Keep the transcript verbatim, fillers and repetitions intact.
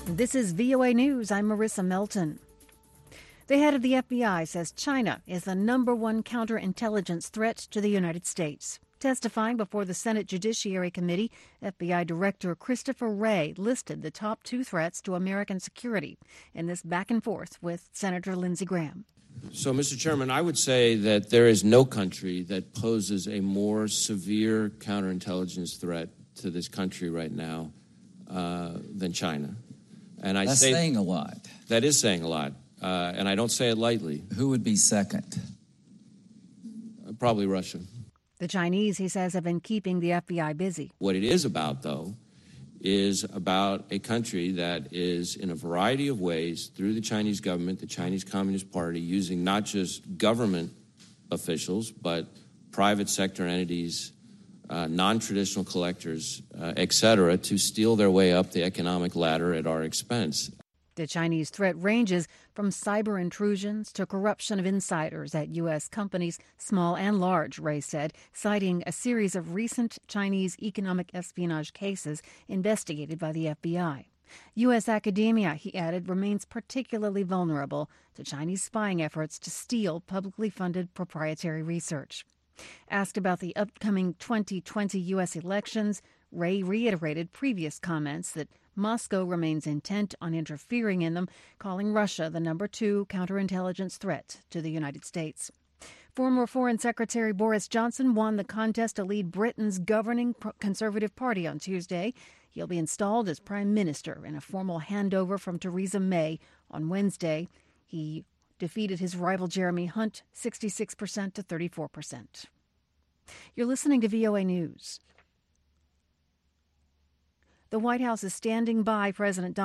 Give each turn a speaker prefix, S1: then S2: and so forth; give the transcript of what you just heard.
S1: This is V O A News. I'm Marissa Melton. The head of the F B I says China is the number one counterintelligence threat to the United States. Testifying before the Senate Judiciary Committee, F B I Director Christopher Wray listed the top two threats to American security in this back and forth with Senator Lindsey Graham.
S2: So, Mister Chairman, I would say that there is no country that poses a more severe counterintelligence threat to this country right now uh, than China. And I
S3: That's
S2: say
S3: saying a lot.
S2: That is saying a lot, uh, and I don't say it lightly.
S3: Who would be second?
S2: Uh, probably Russia.
S1: The Chinese, he says, have been keeping the F B I busy.
S2: What it is about, though, is about a country that is, in a variety of ways, through the Chinese government, the Chinese Communist Party, using not just government officials, but private sector entities, Uh, non-traditional collectors, uh, et cetera, to steal their way up the economic ladder at our expense.
S1: The Chinese threat ranges from cyber intrusions to corruption of insiders at U S companies, small and large, Wray said, citing a series of recent Chinese economic espionage cases investigated by the F B I. U S academia, he added, remains particularly vulnerable to Chinese spying efforts to steal publicly funded proprietary research. Asked about the upcoming twenty twenty U S elections, Wray reiterated previous comments that Moscow remains intent on interfering in them, calling Russia the number two counterintelligence threat to the United States. Former Foreign Secretary Boris Johnson won the contest to lead Britain's governing Conservative Party on Tuesday. He'll be installed as Prime Minister in a formal handover from Theresa May on Wednesday. He defeated his rival Jeremy Hunt sixty-six percent to thirty-four percent. You're listening to V O A News. The White House is standing by President Donald